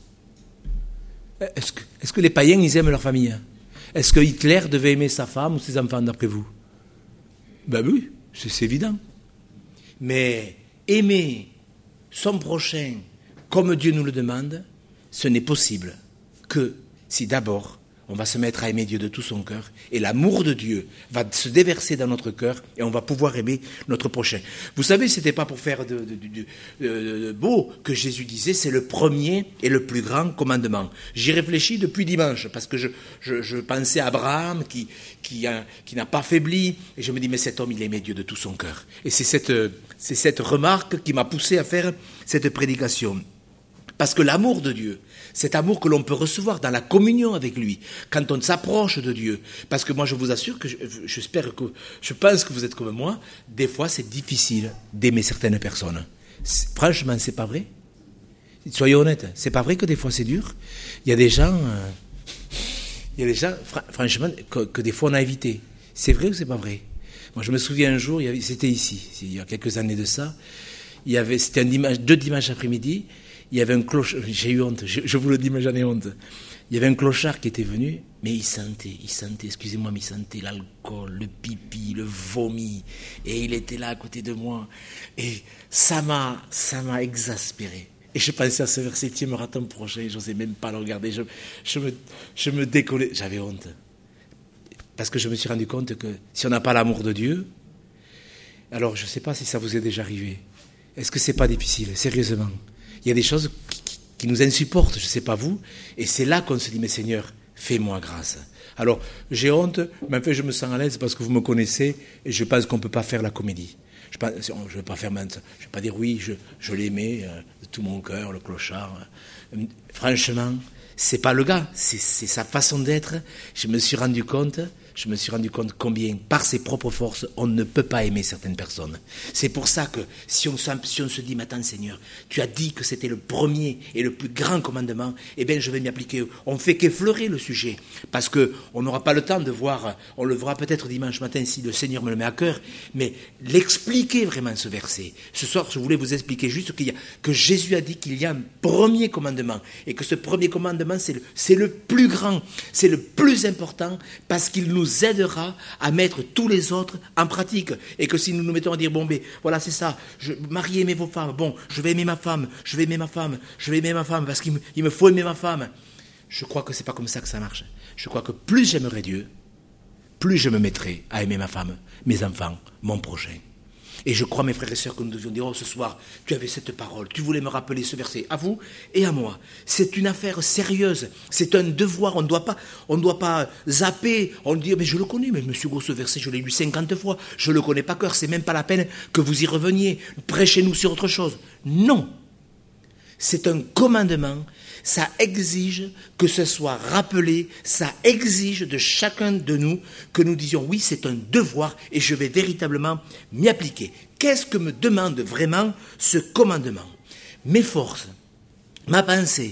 Est-ce que, est-ce que les païens, ils aiment leur famille? Est-ce que Hitler devait aimer sa femme ou ses enfants, d'après vous? Ben oui, c'est, c'est évident. Mais aimer son prochain comme Dieu nous le demande, ce n'est possible que si d'abord on va se mettre à aimer Dieu de tout son cœur et l'amour de Dieu va se déverser dans notre cœur et on va pouvoir aimer notre prochain. Vous savez, ce n'était pas pour faire de, de, de, de, de beau que Jésus disait, c'est le premier et le plus grand commandement. J'y réfléchis depuis dimanche parce que je, je, je pensais à Abraham qui, qui, a, qui n'a pas faibli et je me dis, mais cet homme, il aimait Dieu de tout son cœur. Et c'est cette, c'est cette remarque qui m'a poussé à faire cette prédication. Parce que l'amour de Dieu, cet amour que l'on peut recevoir dans la communion avec lui, quand on s'approche de Dieu, parce que moi je vous assure que je, j'espère que, je pense que vous êtes comme moi, des fois c'est difficile d'aimer certaines personnes. C'est, franchement, c'est pas vrai? Soyons honnêtes, c'est pas vrai que des fois c'est dur? Il y a des gens, euh, il y a des gens, fr- franchement, que, que des fois on a évité. C'est vrai ou c'est pas vrai? Moi je me souviens un jour, il y avait, c'était ici, il y a quelques années de ça, il y avait, c'était un dimanche, deux dimanches après-midi, il y avait un clochard, j'ai eu honte, je, je vous le dis, mais j'en ai honte. Il y avait un clochard qui était venu, mais il sentait, il sentait, excusez-moi, mais il sentait l'alcool, le pipi, le vomi. Et il était là à côté de moi. Et ça m'a, ça m'a exaspéré. Et je pensais à ce verset, tu aimeras ton prochain, je n'osais même pas le regarder. Je, je, me, je me décollais, j'avais honte. Parce que je me suis rendu compte que si on n'a pas l'amour de Dieu, alors je ne sais pas si ça vous est déjà arrivé. Est-ce que ce n'est pas difficile, sérieusement? Il y a des choses qui, qui, qui nous insupportent, je ne sais pas vous, et c'est là qu'on se dit, mais Seigneur, fais-moi grâce. Alors, j'ai honte, mais en fait, je me sens à l'aise parce que vous me connaissez, et je pense qu'on ne peut pas faire la comédie. Je ne vais pas faire maintenant, je ne vais pas dire, oui, je, je l'aimais euh, de tout mon cœur, le clochard. Franchement, ce n'est pas le gars, c'est, c'est sa façon d'être. Je me suis rendu compte je me suis rendu compte combien, par ses propres forces, on ne peut pas aimer certaines personnes. C'est pour ça que si on, si on se dit, mais attends Seigneur, tu as dit que c'était le premier et le plus grand commandement, eh bien je vais m'y appliquer. On ne fait qu'effleurer le sujet, parce qu'on n'aura pas le temps de voir, on le verra peut-être dimanche matin si le Seigneur me le met à cœur, mais l'expliquer vraiment ce verset. Ce soir, je voulais vous expliquer juste qu'il y a, que Jésus a dit qu'il y a un premier commandement, et que ce premier commandement, c'est le, c'est le plus grand, c'est le plus important, parce qu'il nous aidera à mettre tous les autres en pratique. Et que si nous nous mettons à dire, bon, ben voilà, c'est ça, je, mariez, aimez vos femmes, bon, je vais aimer ma femme, je vais aimer ma femme, je vais aimer ma femme, parce qu'il me, il me faut aimer ma femme. Je crois que c'est pas comme ça que ça marche. Je crois que plus j'aimerai Dieu, plus je me mettrai à aimer ma femme, mes enfants, mon prochain. Et je crois, mes frères et sœurs, que nous devions dire, oh, ce soir, tu avais cette parole, tu voulais me rappeler ce verset, à vous et à moi. C'est une affaire sérieuse, c'est un devoir, on ne doit pas, on ne doit pas zapper, on dit, mais je le connais, mais monsieur Gros, ce verset, je l'ai lu cinquante fois, je ne le connais pas cœur, c'est même pas la peine que vous y reveniez, prêchez-nous sur autre chose. Non, c'est un commandement, ça exige que ce soit rappelé, ça exige de chacun de nous que nous disions oui, c'est un devoir et je vais véritablement m'y appliquer. Qu'est-ce que me demande vraiment ce commandement? Mes forces, ma pensée,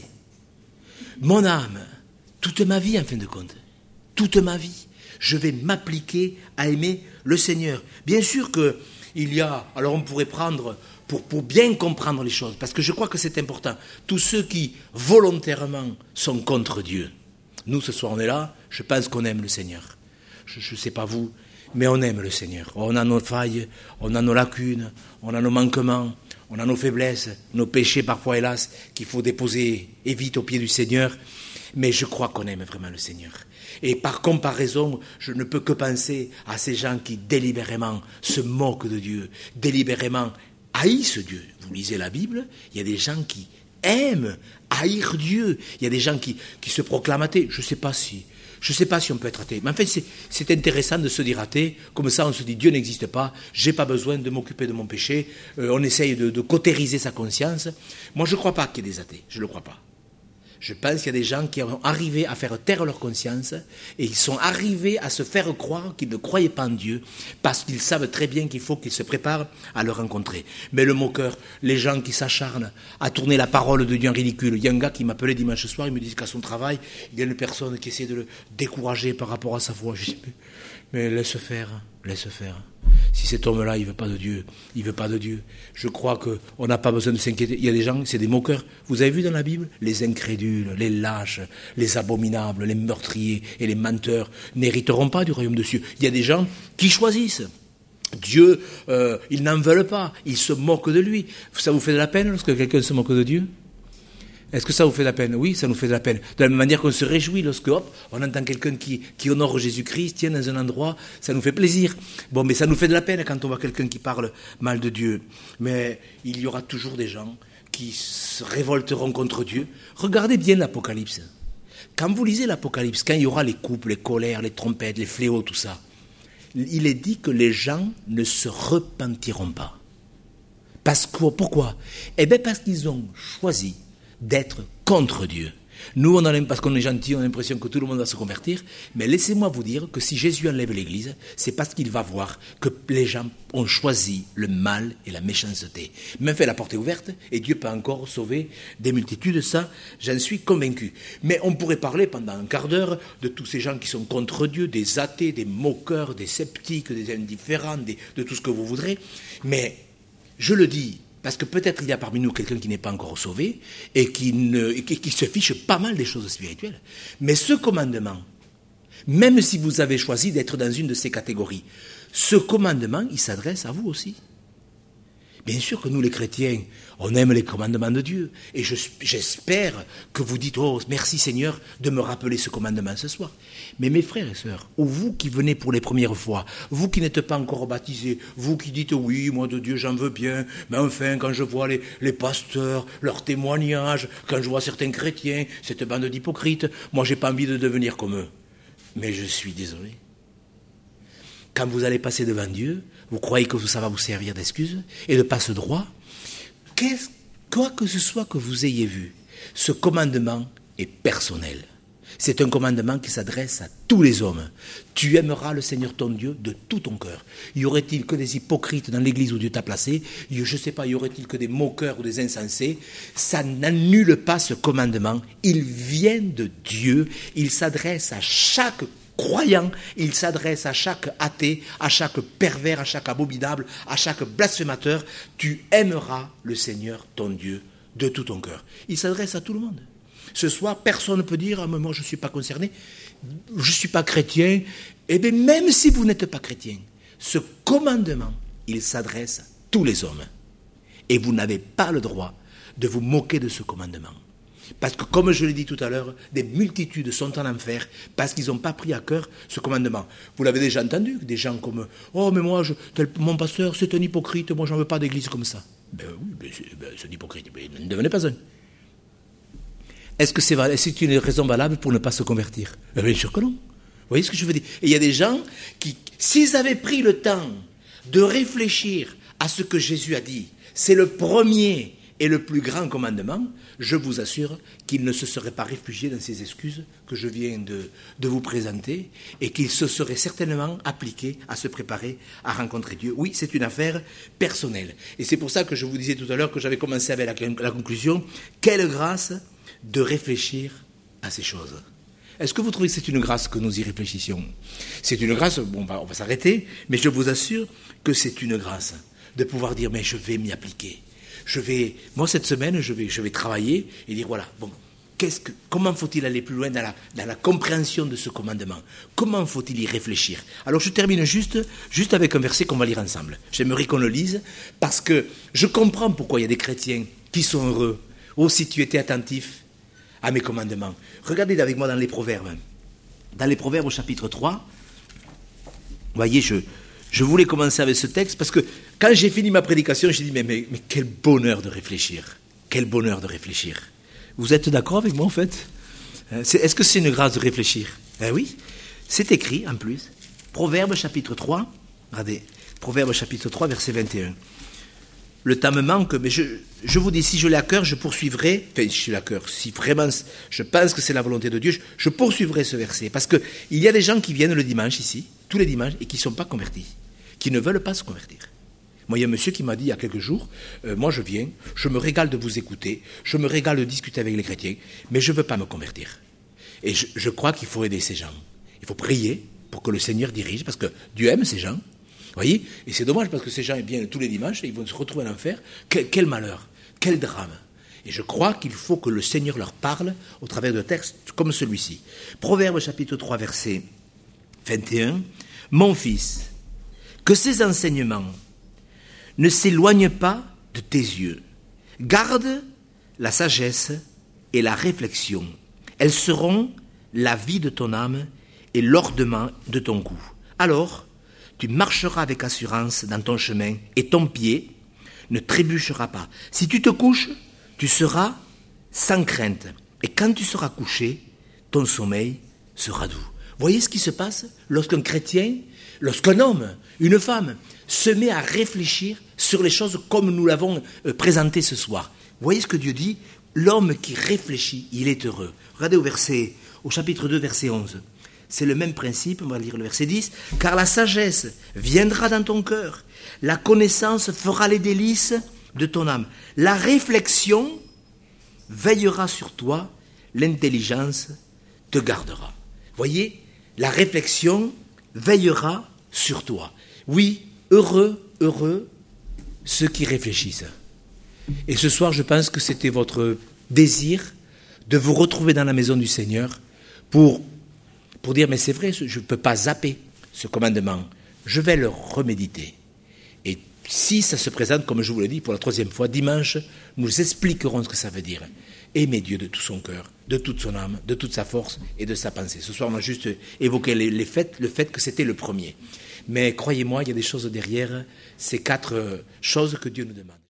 mon âme, toute ma vie en fin de compte, toute ma vie, je vais m'appliquer à aimer le Seigneur. Bien sûr qu'il y a, alors on pourrait prendre... Pour, pour bien comprendre les choses, parce que je crois que c'est important. Tous ceux qui, volontairement, sont contre Dieu. Nous, ce soir, on est là, je pense qu'on aime le Seigneur. Je ne sais pas vous, mais on aime le Seigneur. On a nos failles, on a nos lacunes, on a nos manquements, on a nos faiblesses, nos péchés parfois, hélas, qu'il faut déposer et vite aux pieds du Seigneur. Mais je crois qu'on aime vraiment le Seigneur. Et par comparaison, je ne peux que penser à ces gens qui délibérément se moquent de Dieu, délibérément haïssent Dieu. Vous lisez la Bible, il y a des gens qui aiment haïr Dieu. Il y a des gens qui, qui se proclament athées. Je ne sais pas si, je sais pas si on peut être athée. Mais en fait, c'est, c'est intéressant de se dire athée. Comme ça, on se dit Dieu n'existe pas. J'ai pas besoin de m'occuper de mon péché. Euh, on essaye de, de cautériser sa conscience. Moi, je ne crois pas qu'il y ait des athées. Je ne le crois pas. Je pense qu'il y a des gens qui ont arrivé à faire taire leur conscience et ils sont arrivés à se faire croire qu'ils ne croyaient pas en Dieu parce qu'ils savent très bien qu'il faut qu'ils se préparent à le rencontrer. Mais le moqueur, les gens qui s'acharnent à tourner la parole de Dieu en ridicule. Il y a un gars qui m'appelait dimanche soir, il me dit qu'à son travail, il y a une personne qui essaie de le décourager par rapport à sa foi. Je dis, mais, mais laisse faire, laisse faire. Si cet homme-là, il ne veut pas de Dieu, il ne veut pas de Dieu. Je crois qu'on n'a pas besoin de s'inquiéter. Il y a des gens, c'est des moqueurs. Vous avez vu dans la Bible, les incrédules, les lâches, les abominables, les meurtriers et les menteurs n'hériteront pas du royaume de Dieu. Il y a des gens qui choisissent. Dieu, euh, ils n'en veulent pas. Ils se moquent de lui. Ça vous fait de la peine lorsque quelqu'un se moque de Dieu ? Est-ce que ça vous fait de la peine? Oui, ça nous fait de la peine. De la même manière qu'on se réjouit lorsque, hop, on entend quelqu'un qui, qui honore Jésus-Christ, tient dans un endroit, ça nous fait plaisir. Bon, mais ça nous fait de la peine quand on voit quelqu'un qui parle mal de Dieu. Mais il y aura toujours des gens qui se révolteront contre Dieu. Regardez bien l'Apocalypse. Quand vous lisez l'Apocalypse, quand il y aura les coupes, les colères, les trompettes, les fléaux, tout ça, il est dit que les gens ne se repentiront pas. Parce que, pourquoi? Eh bien, parce qu'ils ont choisi d'être contre Dieu. Nous, on a, parce qu'on est gentil, on a l'impression que tout le monde va se convertir, mais laissez-moi vous dire que si Jésus enlève l'Église, c'est parce qu'il va voir que les gens ont choisi le mal et la méchanceté. Mais fait, la porte est ouverte, et Dieu peut encore sauver des multitudes, ça, j'en suis convaincu. Mais on pourrait parler pendant un quart d'heure de tous ces gens qui sont contre Dieu, des athées, des moqueurs, des sceptiques, des indifférents, des, de tout ce que vous voudrez, mais je le dis, parce que peut-être il y a parmi nous quelqu'un qui n'est pas encore sauvé et qui, ne, et qui, qui se fiche pas mal des choses spirituelles. Mais ce commandement, même si vous avez choisi d'être dans une de ces catégories, ce commandement, il s'adresse à vous aussi. Bien sûr que nous, les chrétiens, on aime les commandements de Dieu. Et je, j'espère que vous dites, oh, merci Seigneur de me rappeler ce commandement ce soir. Mais mes frères et sœurs, ou vous qui venez pour les premières fois, vous qui n'êtes pas encore baptisés, vous qui dites, oui, moi de Dieu j'en veux bien, mais enfin, quand je vois les, les pasteurs, leurs témoignages, quand je vois certains chrétiens, cette bande d'hypocrites, moi j'ai pas envie de devenir comme eux. Mais je suis désolé. Quand vous allez passer devant Dieu, vous croyez que ça va vous servir d'excuse et de passe-droit. Qu'est-ce, quoi que ce soit que vous ayez vu, ce commandement est personnel. C'est un commandement qui s'adresse à tous les hommes. Tu aimeras le Seigneur ton Dieu de tout ton cœur. Y aurait-il que des hypocrites dans l'église où Dieu t'a placé? Je ne sais pas, y aurait-il que des moqueurs ou des insensés? Ça n'annule pas ce commandement. Il vient de Dieu. Il s'adresse à chaque croyant. Il s'adresse à chaque athée, à chaque pervers, à chaque abominable, à chaque blasphémateur. Tu aimeras le Seigneur ton Dieu de tout ton cœur. Il s'adresse à tout le monde. Ce soir, personne ne peut dire ah, « moi je ne suis pas concerné, je ne suis pas chrétien ». Eh bien, même si vous n'êtes pas chrétien, ce commandement, il s'adresse à tous les hommes. Et vous n'avez pas le droit de vous moquer de ce commandement. Parce que, comme je l'ai dit tout à l'heure, des multitudes sont en enfer parce qu'ils n'ont pas pris à cœur ce commandement. Vous l'avez déjà entendu, des gens comme « Oh, mais moi, je, tel, mon pasteur, c'est un hypocrite, moi, je n'en veux pas d'église comme ça. » Ben oui, ben, c'est, ben, c'est un hypocrite, mais ne devenez pas un. Est-ce que c'est, c'est une raison valable pour ne pas se convertir? Bien sûr que non. Vous voyez ce que je veux dire? Et il y a des gens qui, s'ils avaient pris le temps de réfléchir à ce que Jésus a dit, c'est le premier et le plus grand commandement, je vous assure qu'ils ne se seraient pas réfugiés dans ces excuses que je viens de, de vous présenter et qu'ils se seraient certainement appliqués à se préparer à rencontrer Dieu. Oui, c'est une affaire personnelle. Et c'est pour ça que je vous disais tout à l'heure que j'avais commencé avec la, la conclusion. Quelle grâce de réfléchir à ces choses. Est-ce que vous trouvez que c'est une grâce que nous y réfléchissions? C'est une grâce, bon, on va, on va s'arrêter, mais je vous assure que c'est une grâce de pouvoir dire, mais je vais m'y appliquer. Je vais, moi cette semaine, je vais, je vais travailler et dire, voilà, bon, qu'est-ce que, comment faut-il aller plus loin dans la, dans la compréhension de ce commandement? Comment faut-il y réfléchir? Alors je termine juste, juste avec un verset qu'on va lire ensemble. J'aimerais qu'on le lise, parce que je comprends pourquoi il y a des chrétiens qui sont heureux. Oh, si tu étais attentif à mes commandements. Regardez avec moi dans les Proverbes. Dans les Proverbes au chapitre trois, vous voyez, je, je voulais commencer avec ce texte parce que quand j'ai fini ma prédication, j'ai dit, mais, mais, mais quel bonheur de réfléchir. Quel bonheur de réfléchir. Vous êtes d'accord avec moi en fait? C'est, Est-ce que c'est une grâce de réfléchir? Eh oui, c'est écrit en plus. Proverbes chapitre trois, regardez, Proverbes chapitre trois, verset vingt et un. Le temps me manque, mais je, je vous dis, si je l'ai à cœur, je poursuivrai, enfin, si je l'ai à cœur, si vraiment je pense que c'est la volonté de Dieu, je, je poursuivrai ce verset. Parce qu'il y a des gens qui viennent le dimanche ici, tous les dimanches, et qui ne sont pas convertis, qui ne veulent pas se convertir. Moi, il y a un monsieur qui m'a dit il y a quelques jours, euh, moi je viens, je me régale de vous écouter, je me régale de discuter avec les chrétiens, mais je ne veux pas me convertir. Et je, je crois qu'il faut aider ces gens. Il faut prier pour que le Seigneur dirige, parce que Dieu aime ces gens. Vous voyez? Et c'est dommage parce que ces gens viennent tous les dimanches et ils vont se retrouver en enfer. Quel, quel malheur, quel drame. Et je crois qu'il faut que le Seigneur leur parle au travers de textes comme celui-ci. Proverbes chapitre trois, verset vingt et un. Mon fils, que ces enseignements ne s'éloignent pas de tes yeux. Garde la sagesse et la réflexion. Elles seront la vie de ton âme et l'ordement de ton cou. Alors, tu marcheras avec assurance dans ton chemin et ton pied ne trébuchera pas. Si tu te couches, tu seras sans crainte. Et quand tu seras couché, ton sommeil sera doux. Voyez ce qui se passe lorsqu'un chrétien, lorsqu'un homme, une femme, se met à réfléchir sur les choses comme nous l'avons présenté ce soir. Voyez ce que Dieu dit? L'homme qui réfléchit, il est heureux. Regardez au verset, au chapitre deux, verset onze. C'est le même principe, on va lire le verset dix. Car la sagesse viendra dans ton cœur, la connaissance fera les délices de ton âme. La réflexion veillera sur toi, l'intelligence te gardera. Voyez, la réflexion veillera sur toi. Oui, heureux, heureux, ceux qui réfléchissent. Et ce soir, je pense que c'était votre désir de vous retrouver dans la maison du Seigneur pour... pour dire, mais c'est vrai, je ne peux pas zapper ce commandement. Je vais le reméditer. Et si ça se présente, comme je vous l'ai dit, pour la troisième fois, dimanche, nous expliquerons ce que ça veut dire. Aimer Dieu de tout son cœur, de toute son âme, de toute sa force et de sa pensée. Ce soir, on a juste évoqué les, les faits, le fait que c'était le premier. Mais croyez-moi, il y a des choses derrière ces quatre choses que Dieu nous demande.